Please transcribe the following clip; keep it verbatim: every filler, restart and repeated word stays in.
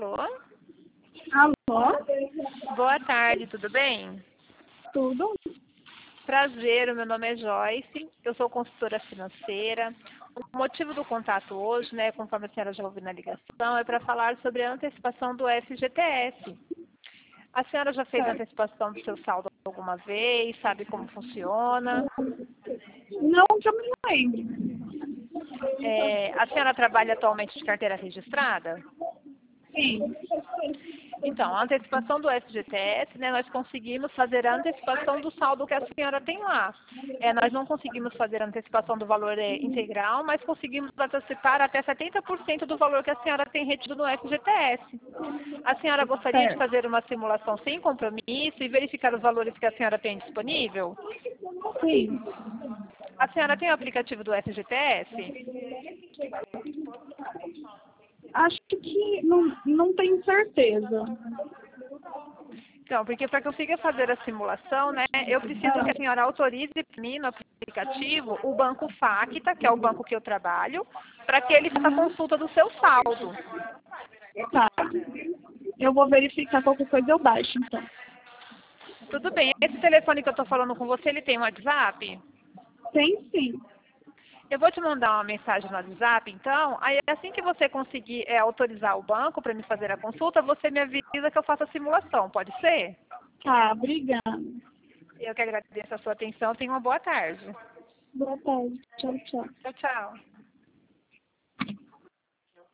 Alô? Alô? Boa tarde, tudo bem? Tudo? Prazer, o meu nome é Joyce, eu sou consultora financeira. O motivo do contato hoje, né, conforme a senhora já ouviu na ligação, é para falar sobre a antecipação do F G T S. A senhora já fez a Certo. antecipação do seu saldo alguma vez? Sabe como funciona? Não que eu me lembre. É, a senhora trabalha atualmente de carteira registrada? Sim. Então, a antecipação do F G T S, né, nós conseguimos fazer a antecipação do saldo que a senhora tem lá. É, nós não conseguimos fazer a antecipação do valor é, integral, mas conseguimos antecipar até setenta por cento do valor que a senhora tem retido no F G T S. A senhora gostaria de Certo. fazer uma simulação sem compromisso e verificar os valores que a senhora tem disponível? Sim. A senhora tem o aplicativo do F G T S? Acho que não, não tenho certeza. Então, porque para que eu consiga fazer a simulação, né, eu preciso que a senhora autorize para mim no aplicativo o banco Facta, que é o banco que eu trabalho, para que ele faça a consulta do seu saldo. Tá. Eu vou verificar qualquer coisa, eu baixo, então. Tudo bem, esse telefone que eu estou falando com você, ele tem um WhatsApp? Tem sim. Eu vou te mandar uma mensagem no WhatsApp, então, aí assim que você conseguir é, autorizar o banco para me fazer a consulta, você me avisa que eu faço a simulação, pode ser? Tá, obrigada. Eu que agradeço a sua atenção, tenha uma boa tarde. Boa tarde. Tchau, tchau. Tchau, tchau.